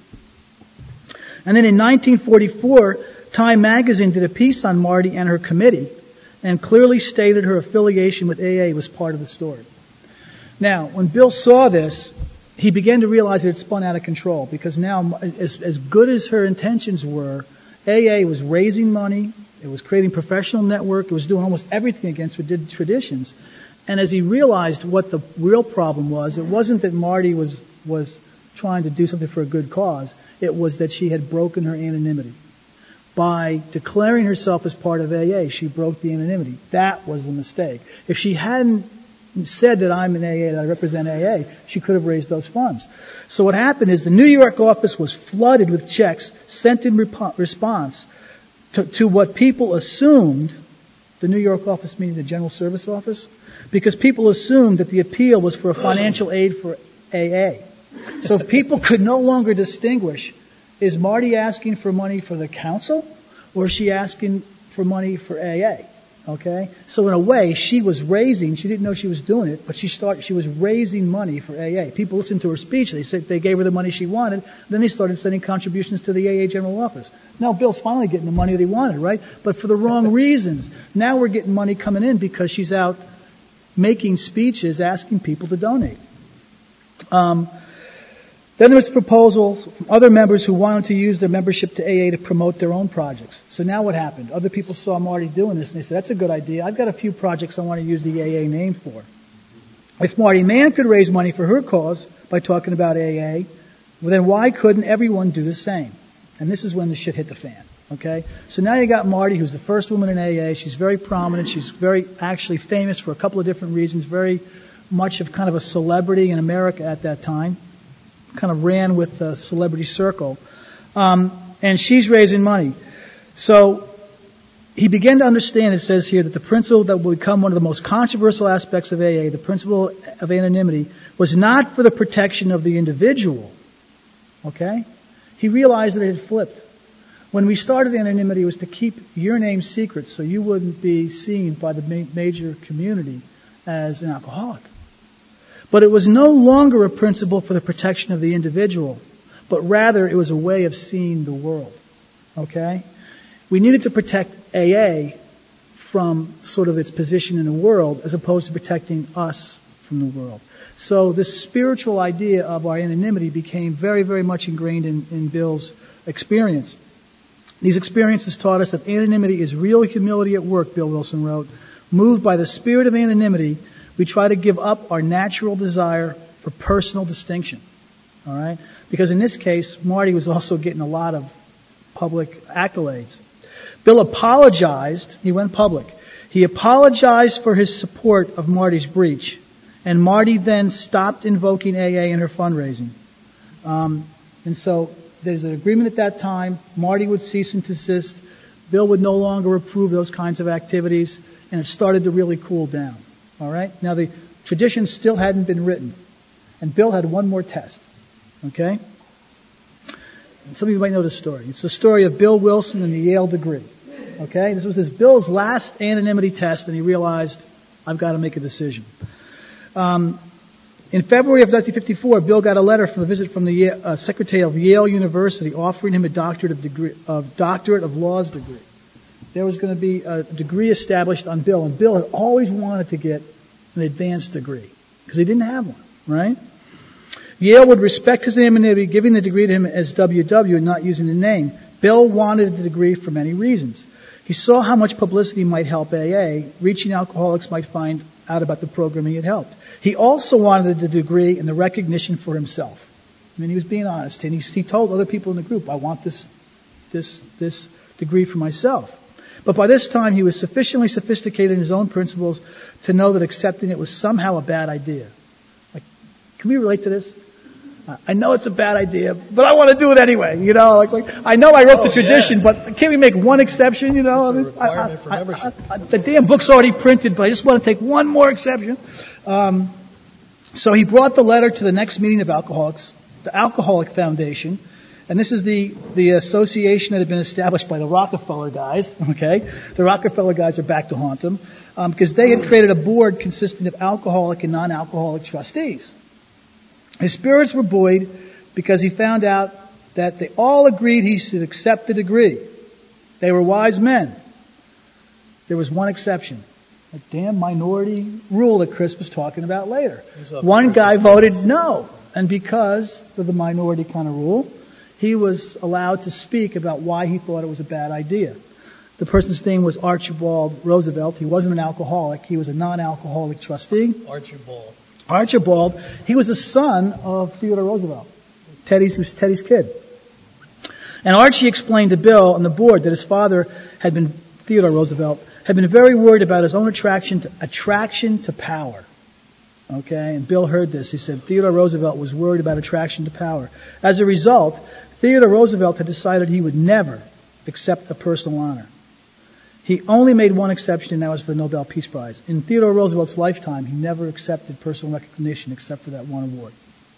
And then in nineteen forty-four, Time magazine did a piece on Marty and her committee and clearly stated her affiliation with A A was part of the story. Now, when Bill saw this, he began to realize that it spun out of control because now, as, as good as her intentions were, A A was raising money, it was creating professional network, it was doing almost everything against traditions. And as he realized what the real problem was, it wasn't that Marty was, was trying to do something for a good cause, it was that she had broken her anonymity. By declaring herself as part of A A, she broke the anonymity. That was the mistake. If she hadn't said that I'm an A A, that I represent A A, she could have raised those funds. So what happened is the New York office was flooded with checks sent in rep- response to, to what people assumed, the New York office meaning the General Service Office, because people assumed that the appeal was for a financial aid for A A. So people could no longer distinguish, is Marty asking for money for the council or is she asking for money for A A? Okay? So in a way, she was raising, she didn't know she was doing it, but she started, she was raising money for A A. People listened to her speech, they said they gave her the money she wanted, then they started sending contributions to the A A General Office. Now Bill's finally getting the money that he wanted, right? But for the wrong reasons. Now we're getting money coming in because she's out making speeches asking people to donate. Um, Then there was proposals from other members who wanted to use their membership to A A to promote their own projects. So now what happened? Other people saw Marty doing this and they said, that's a good idea. I've got a few projects I want to use the A A name for. If Marty Mann could raise money for her cause by talking about A A, well then why couldn't everyone do the same? And this is when the shit hit the fan. Okay? So now you got Marty, who's the first woman in A A. She's very prominent. She's very actually famous for a couple of different reasons. Very much of kind of a celebrity in America at that time. Kind of ran with the celebrity circle. Um, and she's raising money. So he began to understand, it says here, that the principle that will become one of the most controversial aspects of A A, the principle of anonymity, was not for the protection of the individual. Okay? He realized that it had flipped. When we started anonymity, it was to keep your name secret so you wouldn't be seen by the ma- major community as an alcoholic. But it was no longer a principle for the protection of the individual, but rather it was a way of seeing the world. Okay? We needed to protect A A from sort of its position in the world as opposed to protecting us from the world. So this spiritual idea of our anonymity became very, very much ingrained in, in Bill's experience. These experiences taught us that anonymity is real humility at work, Bill Wilson wrote. Moved by the spirit of anonymity, we try to give up our natural desire for personal distinction. All right? Because in this case, Marty was also getting a lot of public accolades. Bill apologized. He went public. He apologized for his support of Marty's breach. And Marty then stopped invoking A A in her fundraising. Um, and so there's an agreement at that time. Marty would cease and desist. Bill would no longer approve those kinds of activities. And it started to really cool down. All right? Now, the tradition still hadn't been written. And Bill had one more test. Okay? And some of you might know this story. It's the story of Bill Wilson and the Yale degree. Okay? This was his Bill's last anonymity test, and he realized, I've got to make a decision. Um, in February of nineteen fifty-four, Bill got a letter from a visit from the Yale, uh, Secretary of Yale University offering him a doctorate of degree, of doctorate of laws degree. There was going to be a degree established on Bill, and Bill had always wanted to get an advanced degree because he didn't have one, right? Yale would respect his anonymity, giving the degree to him as W W and not using the name. Bill wanted the degree for many reasons. He saw how much publicity might help A A. Reaching alcoholics might find out about the program he had helped. He also wanted the degree and the recognition for himself. I mean, he was being honest, and he, he told other people in the group, I want this, this, this degree for myself. But by this time, he was sufficiently sophisticated in his own principles to know that accepting it was somehow a bad idea. Like, can we relate to this? Uh, I know it's a bad idea, but I want to do it anyway. You know, it's like I know I wrote oh, the tradition, yeah. but can't we make one exception? You know, it's a requirement I, I, for membership. I, I, the damn book's already printed, but I just want to take one more exception. Um, so he brought the letter to the next meeting of alcoholics, the Alcoholic Foundation. And this is the, the association that had been established by the Rockefeller guys, okay? The Rockefeller guys are back to haunt him, um, because they had created a board consisting of alcoholic and non-alcoholic trustees. His spirits were buoyed because he found out that they all agreed he should accept the degree. They were wise men. There was one exception. A damn minority rule that Chris was talking about later. One guy voted no. And because of the minority kind of rule, he was allowed to speak about why he thought it was a bad idea. The person's name was Archibald Roosevelt. He wasn't an alcoholic. He was a non-alcoholic trustee. Archibald. Archibald. He was the son of Theodore Roosevelt. Teddy's, he was Teddy's kid. And Archie explained to Bill and the board that his father had been, Theodore Roosevelt, had been very worried about his own attraction to, attraction to power. Okay, and Bill heard this. He said Theodore Roosevelt was worried about attraction to power. As a result, Theodore Roosevelt had decided he would never accept a personal honor. He only made one exception, and that was for the Nobel Peace Prize. In Theodore Roosevelt's lifetime, he never accepted personal recognition except for that one award.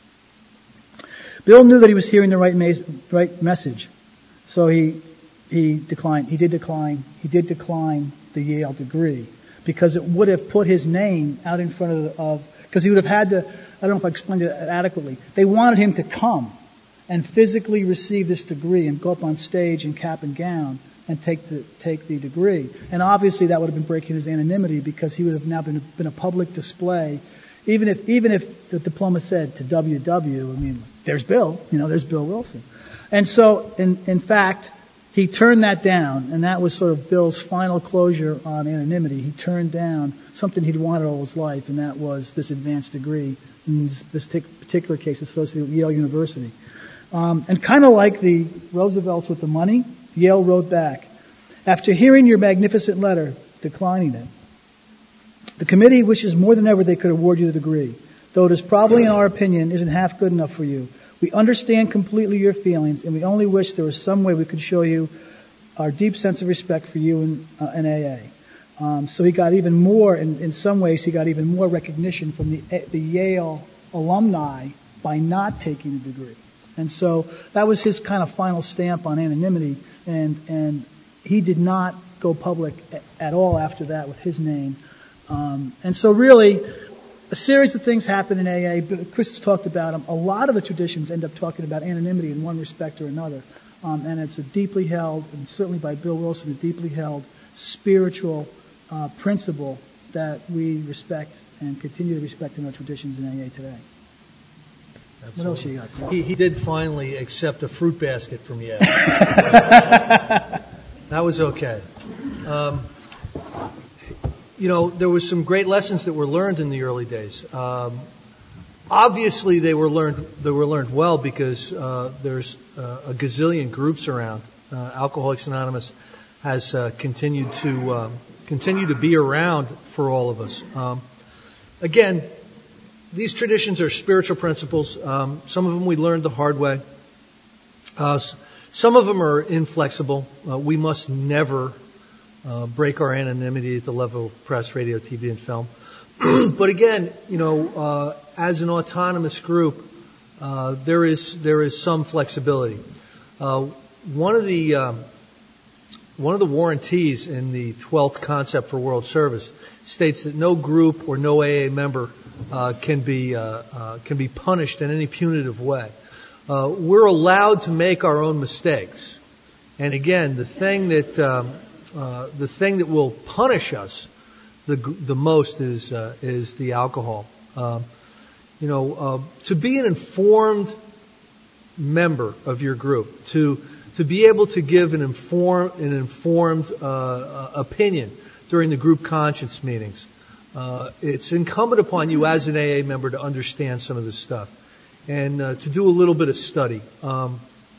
Bill knew that he was hearing the right, ma- right message, so he he declined. He did decline. He did decline the Yale degree because it would have put his name out in front of, of because he would have had to. I don't know if I explained it adequately. They wanted him to come and physically receive this degree and go up on stage in cap and gown and take the take the degree. And obviously that would have been breaking his anonymity because he would have now been been a public display. Even if even if the diploma said to W W, I mean, there's Bill, you know, there's Bill Wilson. And so, in in fact, he turned that down, and that was sort of Bill's final closure on anonymity. He turned down something he'd wanted all his life, and that was this advanced degree, in this, this particular case associated with Yale University. Um, and kind of like the Roosevelts with the money, Yale wrote back, after hearing your magnificent letter declining it, the committee wishes more than ever they could award you the degree, though it is probably, in our opinion, isn't half good enough for you. We understand completely your feelings, and we only wish there was some way we could show you our deep sense of respect for you and, uh, and A A. Um, so he got even more, in, in some ways, he got even more recognition from the, the Yale alumni by not taking the degree. And so that was his kind of final stamp on anonymity, and and he did not go public at all after that with his name. Um, and so really, a series of things happen in A A. Chris has talked about them. A lot of the traditions end up talking about anonymity in one respect or another. Um, and it's a deeply held, and certainly by Bill Wilson, a deeply held spiritual uh, principle that we respect and continue to respect in our traditions in A A today. Absolutely. What else you got, Paul? He, he did finally accept a fruit basket from Yale. That was okay. Um, you know, there was some great lessons that were learned in the early days. Um, obviously, they were learned. They were learned well because uh, there's uh, a gazillion groups around. Uh, Alcoholics Anonymous has uh, continued to um, continue to be around for all of us. Um, again. These traditions are spiritual principles. Um, some of them we learned the hard way. Uh, some of them are inflexible. Uh, we must never uh, break our anonymity at the level of press, radio, T V, and film. But again, you know, uh, as an autonomous group, uh, there is there is some flexibility. Uh, one of the um, one of the warranties in the twelfth concept for world service states that no group or no A A member Uh, can be uh, uh, can be punished in any punitive way. Uh, we're allowed to make our own mistakes, and again, the thing that um, uh, the thing that will punish us the the most is uh, is the alcohol. Um, you know, uh, to be an informed member of your group, to to be able to give an inform an informed uh, uh, opinion during the group conscience meetings. Uh, it's incumbent upon you as an A A member to understand some of this stuff and uh, to do a little bit of study. Um,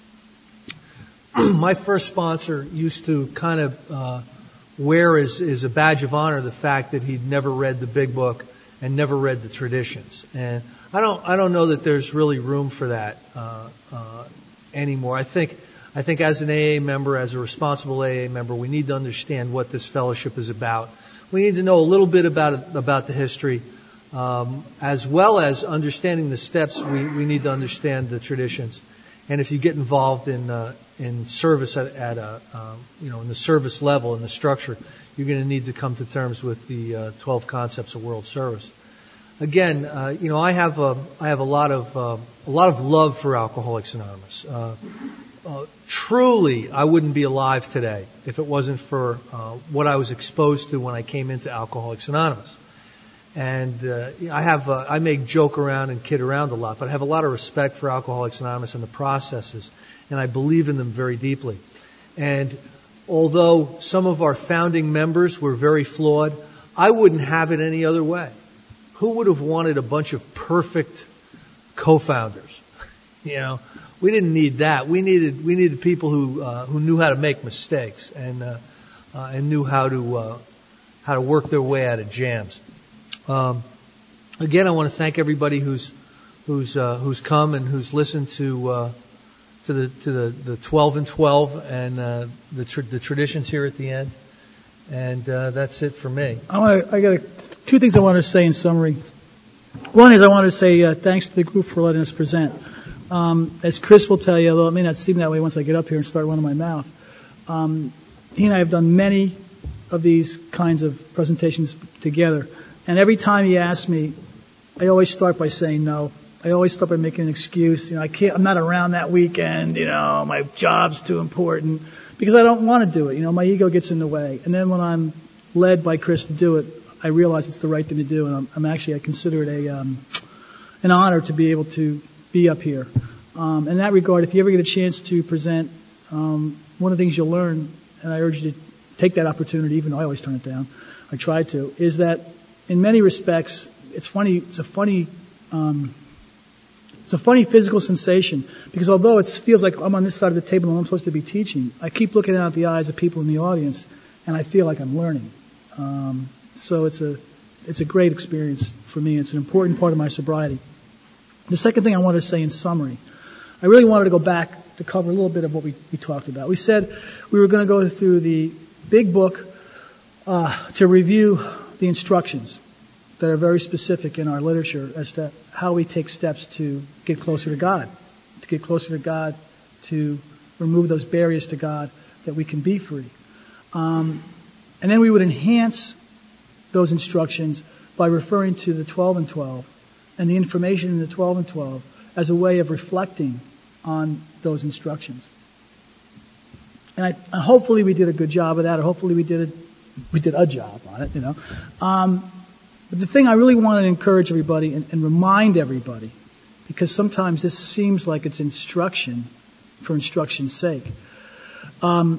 my first sponsor used to kind of uh, wear as, as a badge of honor the fact that he'd never read the big book and never read the traditions. And I don't I don't know that there's really room for that uh, uh, anymore. I think I think as an A A member, as a responsible A A member, we need to understand what this fellowship is about. We need to know a little bit about it, about the history, um, as well as understanding the steps. We, we need to understand the traditions, and if you get involved in uh, in service at, at a um, you know in the service level in the structure, you're going to need to come to terms with the uh, twelve concepts of world service. Again, uh, you know I have a I have a lot of uh, a lot of love for Alcoholics Anonymous. Uh, Uh, truly, I wouldn't be alive today if it wasn't for uh, what I was exposed to when I came into Alcoholics Anonymous. And uh, I have, uh, I may joke around and kid around a lot, but I have a lot of respect for Alcoholics Anonymous and the processes, and I believe in them very deeply. And although some of our founding members were very flawed, I wouldn't have it any other way. Who would have wanted a bunch of perfect co-founders? You know, we didn't need that. We needed we needed people who uh, who knew how to make mistakes and uh, uh, and knew how to uh, how to work their way out of jams. Um, again, I want to thank everybody who's who's uh, who's come and who's listened to uh, to the to the, the twelve and twelve and uh, the tr- the traditions here at the end. And uh, that's it for me. I want to, I got a, two things I want to say in summary. One is I want to say uh, thanks to the group for letting us present. Um, as Chris will tell you, although it may not seem that way once I get up here and start running my mouth, um, he and I have done many of these kinds of presentations together. And every time he asks me, I always start by saying no. I always start by making an excuse. You know, I can't, I'm not around that weekend. You know, my job's too important. Because I don't want to do it. You know, my ego gets in the way. And then when I'm led by Chris to do it, I realize it's the right thing to do. And I'm, I'm actually, I consider it a, um, an honor to be able to be up here. Um, in that regard, if you ever get a chance to present, um, one of the things you'll learn, and I urge you to take that opportunity, even though I always turn it down, I try to, is that in many respects, it's funny, it's a funny, um, It's a funny physical sensation because although it feels like I'm on this side of the table and I'm supposed to be teaching, I keep looking out the eyes of people in the audience and I feel like I'm learning. Um, so it's a it's a great experience for me. It's an important part of my sobriety. The second thing I wanted to say in summary, I really wanted to go back to cover a little bit of what we, we talked about. We said we were going to go through the big book uh, to review the instructions that are very specific in our literature as to how we take steps to get closer to God, to get closer to God, to remove those barriers to God that we can be free. Um, and then we would enhance those instructions by referring to the twelve and twelve and the information in the twelve and twelve as a way of reflecting on those instructions. And, I, and hopefully we did a good job of that, or hopefully we did a, we did a job on it, you know. Um, But the thing I really want to encourage everybody and, and remind everybody, because sometimes this seems like it's instruction for instruction's sake. Um,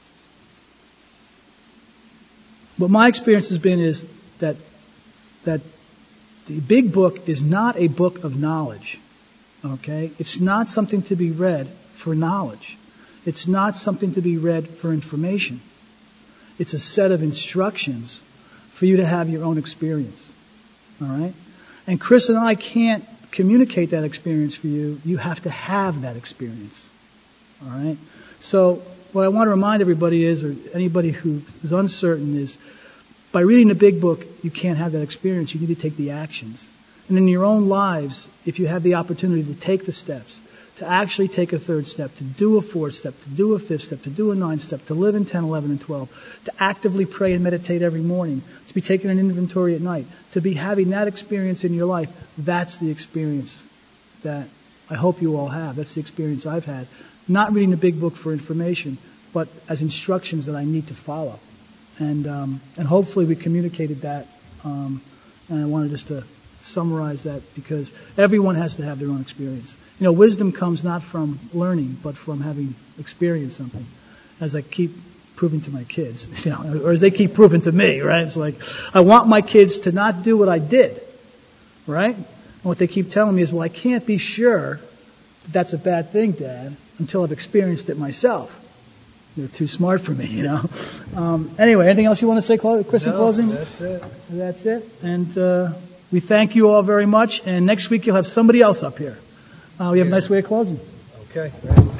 what my experience has been is that that the big book is not a book of knowledge. Okay? It's not something to be read for knowledge. It's not something to be read for information. It's a set of instructions for you to have your own experience. All right? And Chris and I can't communicate that experience for you. You have to have that experience. All right? So what I want to remind everybody is, or anybody who is uncertain, is by reading the big book, you can't have that experience. You need to take the actions. And in your own lives, if you have the opportunity to take the steps, to actually take a third step, to do a fourth step, to do a fifth step, to do a ninth step, to live in ten, eleven, and twelve, to actively pray and meditate every morning, to be taking an inventory at night, to be having that experience in your life, that's the experience that I hope you all have. That's the experience I've had. Not reading the big book for information, but as instructions that I need to follow. And um, and hopefully we communicated that. Um, and I wanted just to summarize that because everyone has to have their own experience. You know, wisdom comes not from learning, but from having experienced something, as I keep proving to my kids, you know, or as they keep proving to me, right? It's like, I want my kids to not do what I did, right? And what they keep telling me is, well, I can't be sure that that's a bad thing, Dad, until I've experienced it myself. They're too smart for me, you know. Um, anyway, anything else you want to say, Chris, in no, closing? That's it. That's it. And uh, we thank you all very much. And next week you'll have somebody else up here. Uh, we have a nice way of closing. Okay.